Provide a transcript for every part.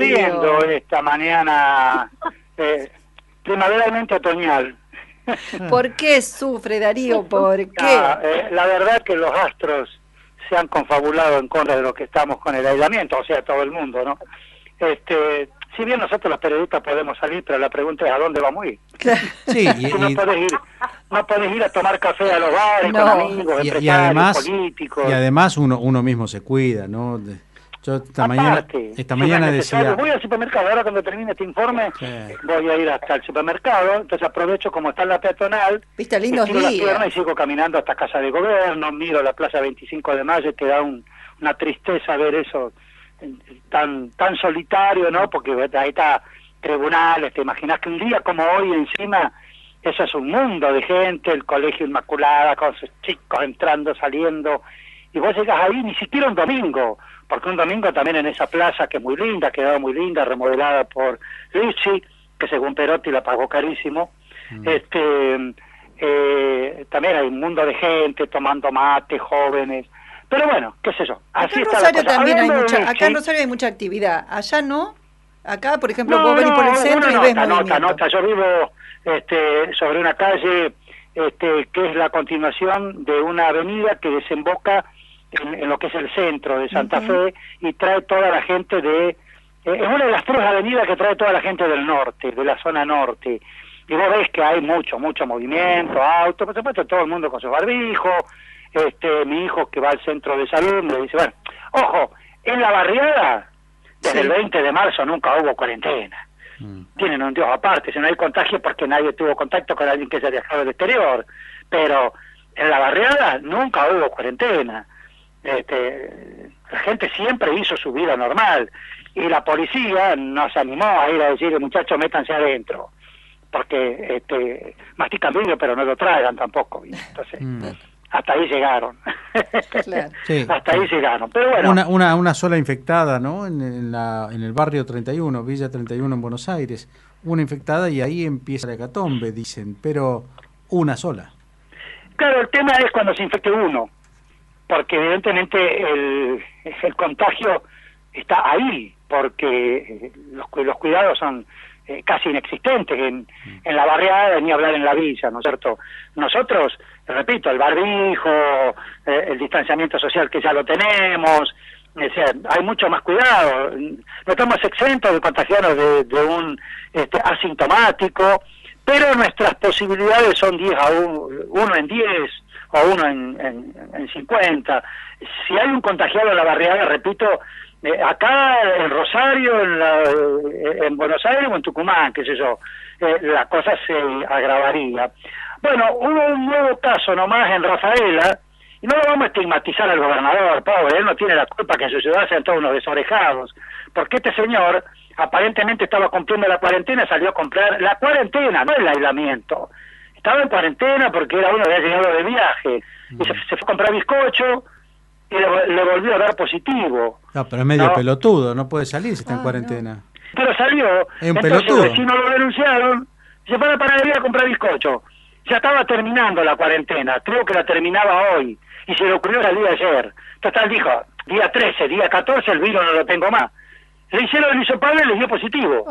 sufriendo esta mañana primaveralmente otoñal. ¿Por qué sufre, Darío? ¿Por qué? La verdad que los astros se han confabulado en contra de lo que estamos con el aislamiento, o sea, todo el mundo, ¿no? Si bien nosotros los periodistas podemos salir, pero la pregunta es ¿a dónde vamos a ir? Sí, no podés ir a tomar café a los bares con amigos, empresarios, políticos. Y además uno mismo se cuida, ¿no? Yo esta mañana decía... Voy al supermercado, ahora cuando termine este informe, voy a ir hasta el supermercado, entonces aprovecho como está en la peatonal, ¿viste? Lindos estiro las días. piernas y sigo caminando hasta Casa de Gobierno, miro la Plaza 25 de Mayo, que da una tristeza ver eso tan solitario, ¿no? Porque ahí está tribunales, te imaginas que un día como hoy encima, eso es un mundo de gente, el Colegio Inmaculada, con sus chicos entrando, saliendo, y vos llegas ahí ni siquiera un domingo, porque un domingo también en esa plaza que es muy linda, ha quedado muy linda, remodelada por Ricci, que según Perotti la pagó carísimo, también hay un mundo de gente tomando mate, jóvenes, pero bueno, qué sé yo, así acá en está Rosario la cosa. también Hablando acá en Rosario hay mucha actividad, allá no, acá por ejemplo vos venís por el centro y ves movimiento. Yo vivo sobre una calle que es la continuación de una avenida que desemboca en lo que es el centro de Santa Fe y trae toda la gente es una de las 3 avenidas que trae toda la gente del norte, de la zona norte, y vos ves que hay mucho movimiento, autos, por supuesto todo el mundo con sus barbijos, mi hijo que va al centro de salud me dice, bueno, ojo, en la barriada desde el 20 de marzo nunca hubo cuarentena. Tienen un Dios aparte, si no hay contagio porque nadie tuvo contacto con alguien que se ha viajado del exterior, pero en la barriada nunca hubo cuarentena. La gente siempre hizo su vida normal y la policía nos animó a ir a decir, muchachos, métanse adentro, porque mastican vidrio pero no lo tragan tampoco, entonces hasta ahí llegaron. Claro. Sí. Hasta ahí llegaron, pero bueno, una sola infectada, ¿no? En el barrio 31, Villa 31 en Buenos Aires, una infectada y ahí empieza la hecatombe, dicen, pero una sola. Claro, el tema es cuando se infecte uno, porque evidentemente el contagio está ahí, porque los cuidados son casi inexistentes en la barriada, ni hablar en la villa, ¿no es cierto? Nosotros, repito, el barbijo, el distanciamiento social que ya lo tenemos, o sea, hay mucho más cuidado, no estamos exentos de contagiarnos de un asintomático, pero nuestras posibilidades son 10 a 1 en 10 o 1 en 50. Si hay un contagiado en la barriada, repito, acá en Rosario, en Buenos Aires o en Tucumán, qué sé yo, la cosa se agravaría. Bueno, hubo un nuevo caso nomás en Rafaela, y no lo vamos a estigmatizar al gobernador, pobre, él no tiene la culpa que en su ciudad sean todos unos desorejados, porque este señor aparentemente estaba cumpliendo la cuarentena, salió a comprar la cuarentena, no el aislamiento. Estaba en cuarentena porque era uno que había llegado de viaje, y se fue a comprar bizcocho, y le volvió a dar positivo. No, pero es medio pelotudo, no puede salir si está en cuarentena. No. Pero salió, Es un entonces pelotudo. los vecinos lo denunciaron, se fue a la panadería a comprar bizcocho. Ya estaba terminando la cuarentena, creo que la terminaba hoy, y se le ocurrió el día de ayer. Total dijo, día 13, día 14, el virus no lo tengo más. Le hicieron el hisopado y le dio positivo.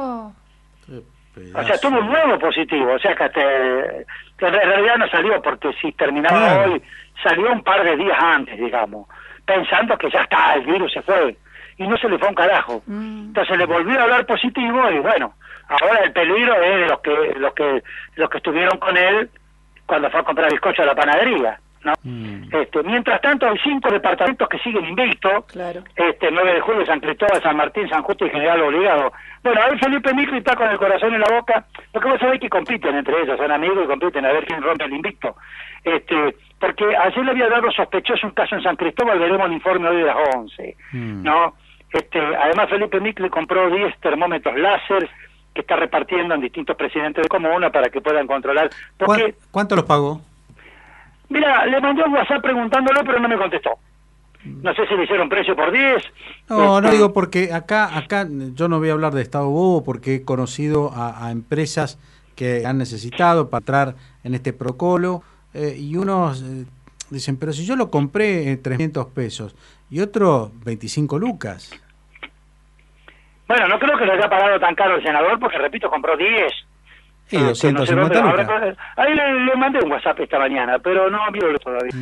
O sea, tuvo un nuevo positivo, o sea que en realidad no salió, porque si terminaba hoy, salió un par de días antes, digamos, pensando que ya está, el virus se fue, y no se le fue un carajo. Entonces le volvió a dar positivo, y bueno, ahora el peligro es de los que estuvieron con él cuando fue a comprar bizcocho a la panadería, ¿no? Mientras tanto hay 5 departamentos que siguen invictos, 9 de julio, San Cristóbal, San Martín, San Justo y General Obligado. Bueno, ahí Felipe Micri está con el corazón en la boca, porque vos sabés que compiten entre ellos, son amigos y compiten a ver quién rompe el invicto. Porque ayer le había dado sospechoso un caso en San Cristóbal, veremos el informe hoy de las 11, ¿no? Además Felipe Micri compró 10 termómetros láser que está repartiendo en distintos presidentes de comuna para que puedan controlar. Porque, ¿Cuánto los pagó? Mira, le mandó un WhatsApp preguntándolo, pero no me contestó. No sé si le hicieron precio por 10. No digo porque acá yo no voy a hablar de Estado Bobo porque he conocido a empresas que han necesitado para entrar en este protocolo y unos dicen, pero si yo lo compré en 300 pesos y otro 25 lucas. Bueno, no creo que le haya pagado tan caro el senador, porque repito, compró 10. Y 250 lucas. Ahí le mandé un WhatsApp esta mañana, pero no vio todavía.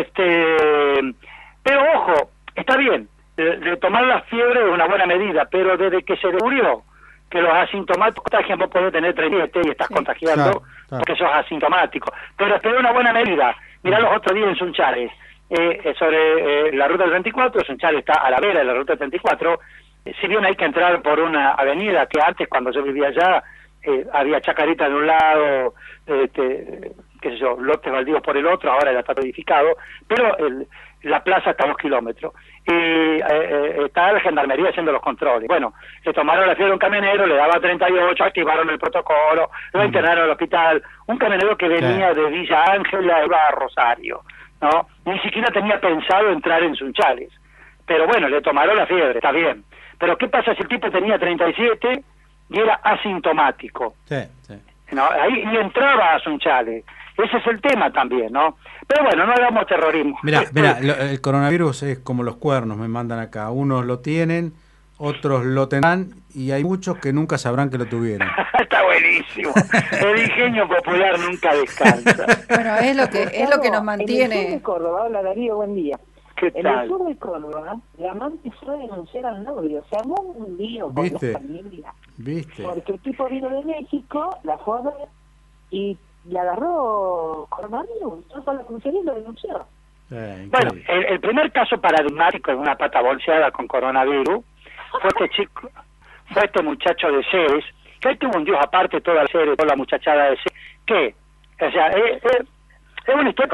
Pero ojo, está bien, de tomar la fiebre es una buena medida, pero desde que se descubrió que los asintomáticos contagian, vos podés tener 37 y estás contagiando, porque sos asintomático. Pero es una buena medida. Mirá los otros días en Sunchales, sobre la ruta 34, Sunchales está a la vera de la ruta 34, si bien hay que entrar por una avenida que antes, cuando yo vivía allá, había chacarita de un lado, qué sé yo, lotes baldíos por el otro, ahora ya está edificado, pero la plaza está a 2 kilómetros. Está la gendarmería haciendo los controles. Bueno, le tomaron la fiebre a un camionero, le daba 38, activaron el protocolo, lo internaron al hospital. Un camionero que venía de Villa Ángela, iba a Rosario, ¿no? Ni siquiera tenía pensado entrar en Sunchales. Pero bueno, le tomaron la fiebre, está bien. Pero ¿qué pasa si el tipo tenía 37 y era asintomático? ¿No? Ahí y entraba a Sunchales. Ese es el tema también, ¿no? Pero bueno, no hagamos terrorismo. Mira, el coronavirus es como los cuernos, me mandan acá. Unos lo tienen, otros lo tendrán, y hay muchos que nunca sabrán que lo tuvieron. Está buenísimo. El ingenio popular nunca descansa. Bueno, es lo que nos mantiene. En el sur de Córdoba, hola Darío, buen día. ¿Qué tal? En el sur de Córdoba, la amante fue a denunciar al novio. Se armó un lío con la familia. ¿Viste? Porque el tipo vino de México, la fue a ver y le agarró coronavirus. Entonces la comisaría lo denunció. Bueno, el primer caso paradigmático de una pata bolseada con coronavirus fue este muchacho de Ceres, que él tuvo un dios aparte, toda la serie, toda la muchachada de Ceres, que, o sea, es una historia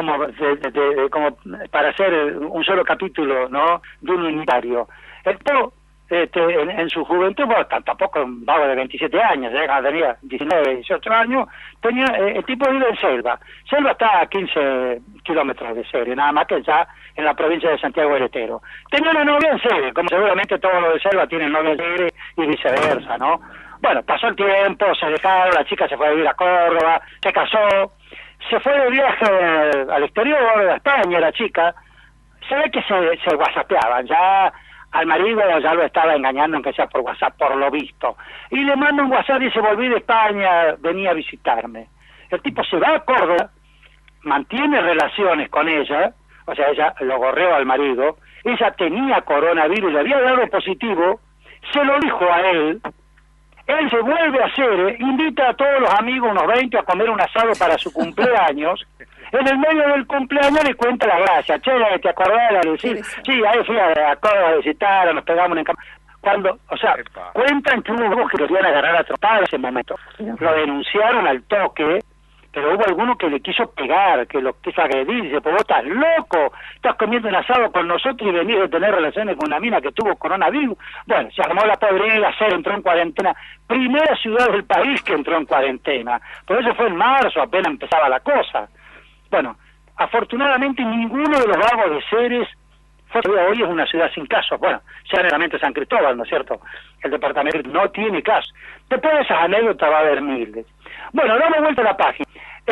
como para hacer un solo capítulo, ¿no?, de un unitario. El tipo, en su juventud, bueno, tampoco un vago de 27 años, tenía 19, 18 años, el tipo vive en Selva. Selva está a 15 kilómetros de Ceres, nada más que ya en la provincia de Santiago del Estero. Tenía una novia en Ceres, como seguramente todos los de Selva tienen novia en Ceres y viceversa, ¿no? Bueno, pasó el tiempo, se dejaron, la chica se fue a vivir a Córdoba, se casó, se fue de viaje al exterior, a España, la chica. Se ve que se whatsappeaban, ya al marido ya lo estaba engañando, aunque sea por WhatsApp, por lo visto. Y le manda un WhatsApp y dice, volví de España, venía a visitarme. El tipo se va a Córdoba, mantiene relaciones con ella, o sea, ella lo gorreó al marido, ella tenía coronavirus, le había dado positivo, se lo dijo a él se vuelve a hacer, invita a todos los amigos, unos 20, a comer un asado para su cumpleaños. En el medio del cumpleaños le cuenta la gracia. Che, ¿te acordás? Sí, ahí fui a Córdoba a visitar, nos pegamos en cuando, o sea, cuentan que hubo que los iban a agarrar a trompadas en ese momento. Lo denunciaron al toque, pero hubo alguno que le quiso pegar, que lo quiso agredir, dice, pues vos estás loco, estás comiendo un asado con nosotros y venís de tener relaciones con una mina que tuvo coronavirus. Bueno, se armó la podrida, entró en cuarentena, primera ciudad del país que entró en cuarentena, por eso fue en marzo, apenas empezaba la cosa. Bueno, afortunadamente ninguno de los vagos de Ceres hoy es una ciudad sin casos. Bueno, generalmente San Cristóbal, ¿no es cierto? El departamento no tiene casos. Después de esas anécdotas va a haber miles. Bueno, damos vuelta a la página.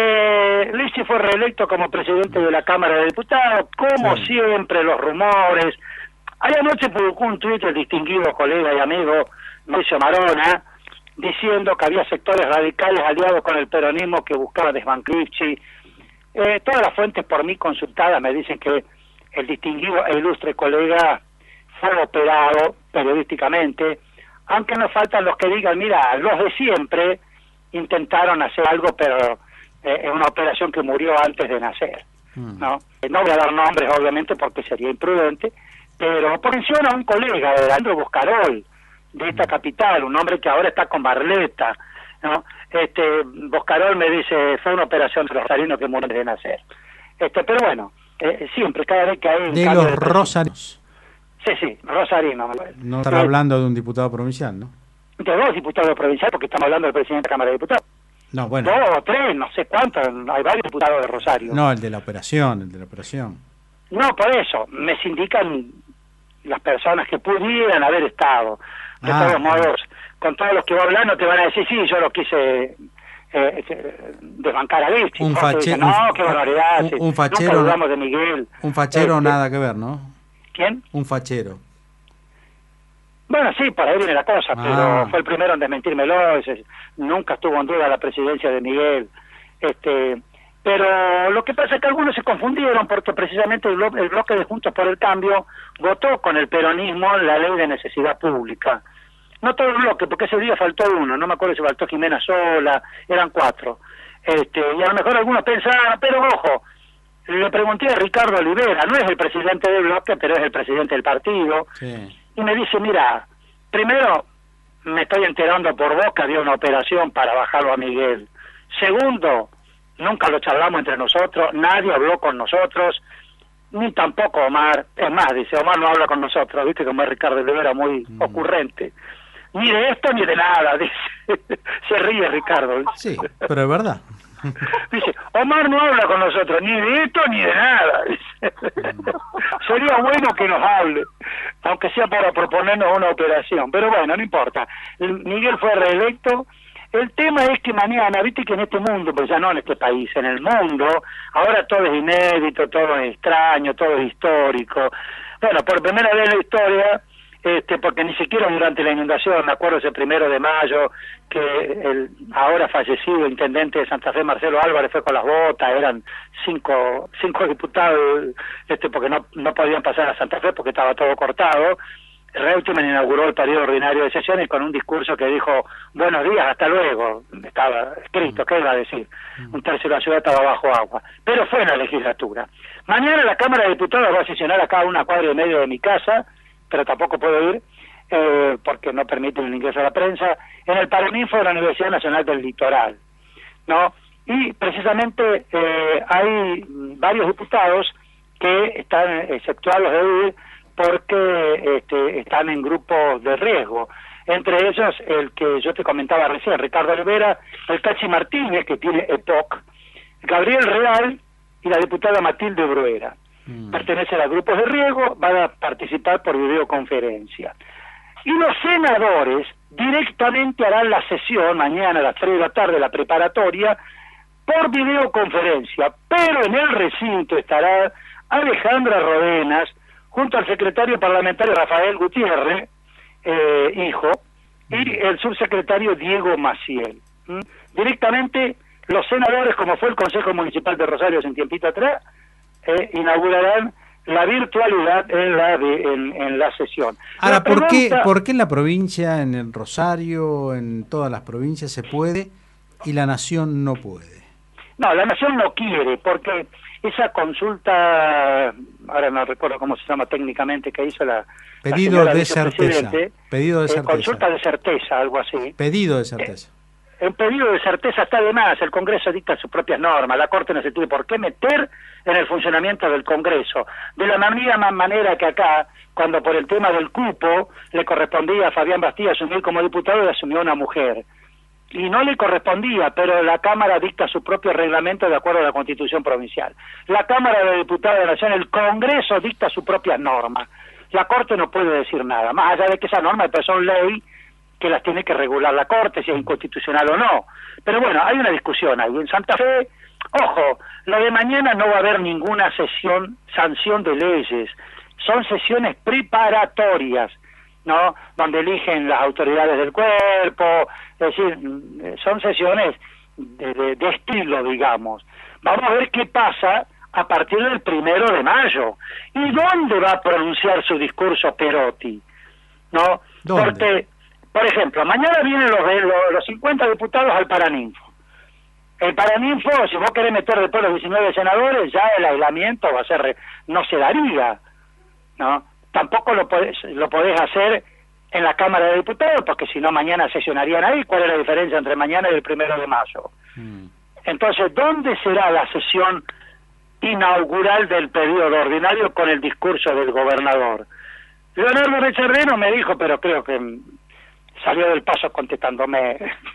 Lisi fue reelecto como presidente de la Cámara de Diputados, como siempre, los rumores. Anoche publicó un tuit el distinguido colega y amigo Mauricio Marona, diciendo que había sectores radicales aliados con el peronismo que buscaban desbancripsi. Todas las fuentes por mí consultadas me dicen que el distinguido e ilustre colega fue operado periodísticamente, aunque nos faltan los que digan, mira, los de siempre intentaron hacer algo, pero es una operación que murió antes de nacer, ¿no? No voy a dar nombres, obviamente, porque sería imprudente, pero menciona a un colega, Andrés Boscarol, de esta capital, un hombre que ahora está con Barletta, ¿no? Boscarol me dice, fue una operación de los rosarinos que murieron de nacer. Pero bueno, siempre, cada vez que hay un de cambio los rosarinos. Sí, rosarinos. No estará hablando de un diputado provincial, ¿no? De 2 diputados provinciales, porque estamos hablando del presidente de la Cámara de Diputados. No, bueno. 2 o 3, no sé cuántos, hay varios diputados de Rosario. No, el de la operación. No, por eso, me sindican las personas que pudieran haber estado. De todos modos, con todos los que va hablando te van a decir, sí, yo lo quise desbancar a Vichy. Un fachero. No, qué barbaridad. Un fachero. Nunca dudamos de Miguel. Un fachero nada que ver, ¿no? ¿Quién? Un fachero. Bueno, sí, por ahí viene la cosa, pero fue el primero en desmentírmelo, nunca estuvo en duda la presidencia de Miguel. Pero lo que pasa es que algunos se confundieron porque precisamente el bloque de Juntos por el Cambio votó con el peronismo la ley de necesidad pública. No todo el bloque, porque ese día faltó uno, no me acuerdo si faltó Jimena Sola, eran 4. Y a lo mejor algunos pensaban, pero ojo, le pregunté a Ricardo Olivera, no es el presidente del bloque, pero es el presidente del partido, sí. Y me dice, mira, primero me estoy enterando por vos que había una operación para bajarlo a Miguel. Segundo, nunca lo charlamos entre nosotros, nadie habló con nosotros, ni tampoco Omar. Es más, dice, Omar no habla con nosotros, viste como es Ricardo Olivera muy ocurrente. Ni de esto ni de nada, dice. Se ríe Ricardo. Sí, pero es verdad. Dice, Omar no habla con nosotros, ni de esto ni de nada. Dice. Sería bueno que nos hable, aunque sea para proponernos una operación. Pero bueno, no importa. Miguel fue reelecto. El tema es que mañana, viste que en este mundo, pues ya no en este país, en el mundo, ahora todo es inédito, todo es extraño, todo es histórico. Bueno, por primera vez en la historia, porque ni siquiera durante la inundación, me acuerdo ese 1 de mayo, que el ahora fallecido intendente de Santa Fe, Marcelo Álvarez, fue con las botas, eran cinco diputados, porque no podían pasar a Santa Fe porque estaba todo cortado. Reutemann inauguró el periodo ordinario de sesiones con un discurso que dijo, buenos días, hasta luego, estaba escrito, ¿qué iba a decir? Un tercio de la ciudad estaba bajo agua, pero fue en la legislatura. Mañana la Cámara de Diputados va a sesionar acá a 1,5 cuadras de mi casa, pero tampoco puedo ir, porque no permiten el ingreso a la prensa, en el Paraninfo de la Universidad Nacional del Litoral, ¿no? Y precisamente hay varios diputados que están exceptuados de ir porque están en grupos de riesgo. Entre ellos, el que yo te comentaba recién, Ricardo Olivera, el Cachi Martínez, que tiene EPOC, Gabriel Real y la diputada Matilde Bruera. Pertenecen a grupos de riesgo, van a participar por videoconferencia. Y los senadores directamente harán la sesión mañana a las 3 de la tarde, la preparatoria, por videoconferencia, pero en el recinto estará Alejandra Rodenas, junto al secretario parlamentario Rafael Gutiérrez, hijo, y el subsecretario Diego Maciel. Directamente los senadores, como fue el Consejo Municipal de Rosario hace un tiempito atrás, inaugurarán la virtualidad en la sesión. Ahora, ¿por qué en la provincia, en el Rosario, en todas las provincias se puede y la Nación no puede? No, la Nación no quiere, porque esa consulta, ahora no recuerdo cómo se llama técnicamente, que hizo la pedido de certeza. Pedido de certeza. Consulta de certeza, algo así. Pedido de certeza. El pedido de certeza está de más, el Congreso dicta sus propias normas, la Corte no se tiene por qué meter en el funcionamiento del Congreso. De la misma manera que acá, cuando por el tema del cupo le correspondía a Fabián Bastía asumir como diputado, le asumió una mujer. Y no le correspondía, pero la Cámara dicta su propio reglamento de acuerdo a la Constitución provincial. La Cámara de Diputados de la Nación, el Congreso dicta sus propias normas. La Corte no puede decir nada, más allá de que esa norma son ley que las tiene que regular la Corte, si es inconstitucional o no. Pero bueno, hay una discusión ahí. En Santa Fe, ojo, lo de mañana no va a haber ninguna sanción de leyes. Son sesiones preparatorias, ¿no? Donde eligen las autoridades del cuerpo, es decir, son sesiones de estilo, digamos. Vamos a ver qué pasa a partir del 1 de mayo. ¿Y dónde va a pronunciar su discurso Perotti? ¿No? ¿Dónde? Porque, por ejemplo, mañana vienen los 50 diputados al Paraninfo. El Paraninfo, si vos querés meter después los 19 senadores, ya el aislamiento va a ser, no se daría, ¿no? Tampoco lo podés hacer en la Cámara de Diputados, porque si no mañana sesionarían ahí. ¿Cuál es la diferencia entre mañana y el 1 de mayo? Entonces, ¿dónde será la sesión inaugural del periodo ordinario con el discurso del gobernador? Leonardo Recharreno me dijo, pero creo que salió del paso contestándome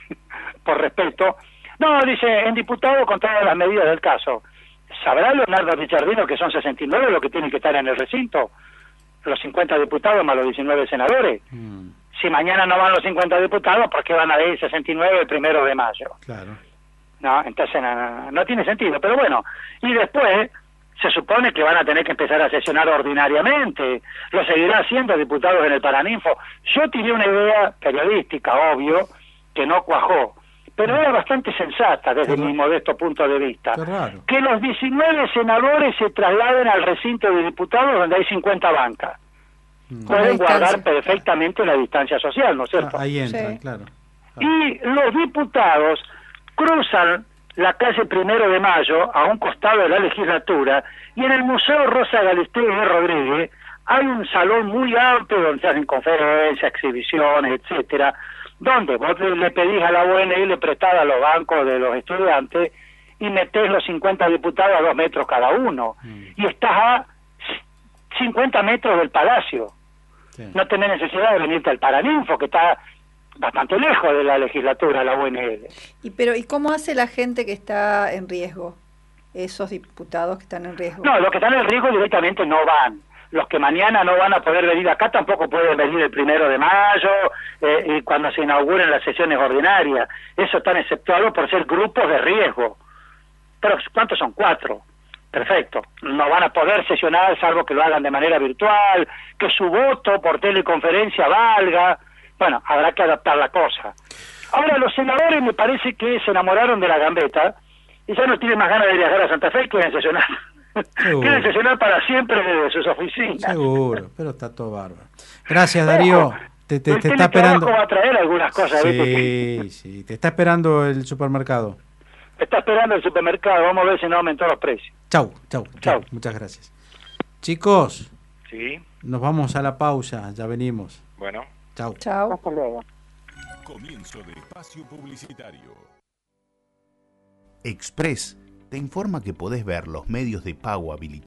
por respeto. No, dice, en diputado con todas las medidas del caso. ¿Sabrá Leonardo Richardino que son 69 los que tienen que estar en el recinto? Los 50 diputados más los 19 senadores. Si mañana no van los 50 diputados, ¿por qué van a ir 69 el 1 de mayo? Claro. No, entonces no tiene sentido. Pero bueno, y después se supone que van a tener que empezar a sesionar ordinariamente, lo seguirá haciendo diputados en el Paraninfo. Yo tiré una idea periodística, obvio, que no cuajó, pero era bastante sensata desde mi modesto punto de vista. Que los 19 senadores se trasladen al recinto de diputados donde hay 50 bancas. Pueden guardar perfectamente la distancia social, ¿no es cierto? Ahí entran, claro. Y los diputados cruzan la calle 1 de Mayo a un costado de la legislatura, y en el Museo Rosa Galisteo de Rodríguez hay un salón muy amplio donde se hacen conferencias, exhibiciones, etcétera, donde vos le pedís a la UNL prestada los bancos de los estudiantes y metés los 50 diputados a 2 metros cada uno, y estás a 50 metros del Palacio. No tenés necesidad de venirte al Paraninfo, que está bastante lejos de la legislatura, la UNL. ¿Y cómo hace la gente que está en riesgo? Esos diputados que están en riesgo. No, los que están en riesgo directamente no van. Los que mañana no van a poder venir acá tampoco pueden venir el 1 de mayo y cuando se inauguren las sesiones ordinarias. Eso están exceptuados por ser grupos de riesgo. Pero ¿cuántos son? 4. Perfecto. No van a poder sesionar salvo que lo hagan de manera virtual, que su voto por teleconferencia valga. Bueno, habrá que adaptar la cosa. Ahora, los senadores me parece que se enamoraron de la gambeta y ya no tienen más ganas de viajar a Santa Fe y quieren sesionar. Quieren sesionar para siempre desde sus oficinas. Seguro, pero está todo bárbaro. Gracias, Darío. Te está esperando. Va a traer algunas cosas. Sí, te está esperando el supermercado. Está esperando el supermercado. Vamos a ver si no aumentó los precios. Chau. Muchas gracias. Chicos, sí, nos vamos a la pausa. Ya venimos. Bueno. Chau. Hasta luego. Comienzo de espacio publicitario. Express te informa que podés ver los medios de pago habilitados